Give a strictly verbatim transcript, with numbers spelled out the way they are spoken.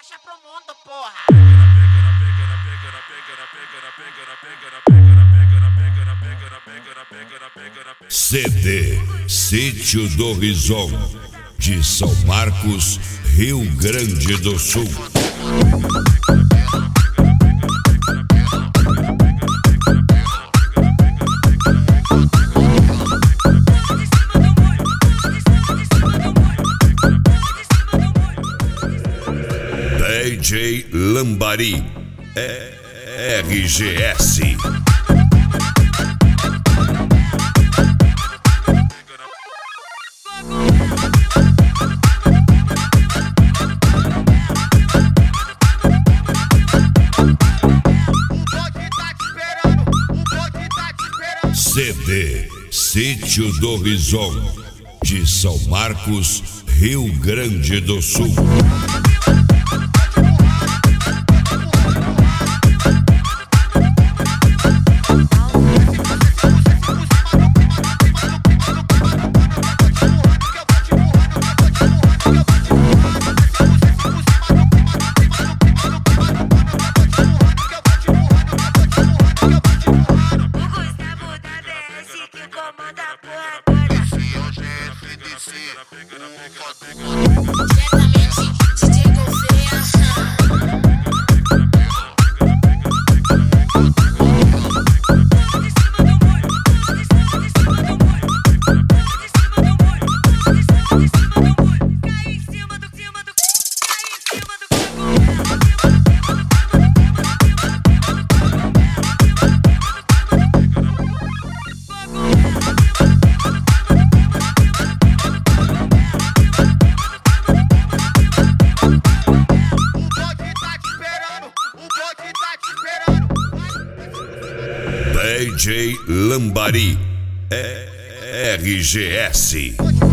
Mostra pro mundo, porra. C D Sítio do Rison, de São Marcos, Rio Grande do Sul. D J Lambari, R G S. C D Sítio do Rison, de São Marcos, Rio Grande do Sul. D J Lambari, R G S.